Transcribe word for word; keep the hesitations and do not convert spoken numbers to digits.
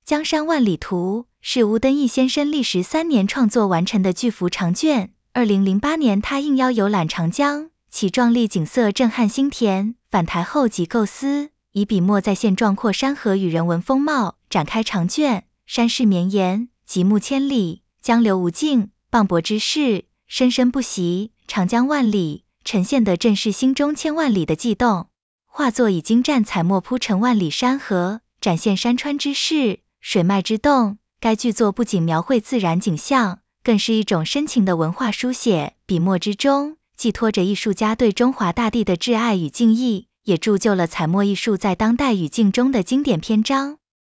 江山万里图》是吴登义先生历时三年创作完成的巨幅长卷。二零零八年，他应邀游览长江，其壮丽景色震撼心田。返台后即构思，以笔墨再现壮阔山河与人文风貌，展开长卷。山势绵延，极目千里，江流无尽，磅礴之势，生生不息。长江万里，呈现的正是心中千万里的悸动。画作以精湛彩墨铺成万里山河，展现山川之势，水脉之动。该巨作不仅描绘自然景象，更是一种深情的文化书写，笔墨之中寄托着艺术家对中华大地的挚爱与敬意，也铸就了彩墨艺术在当代语境中的经典篇章。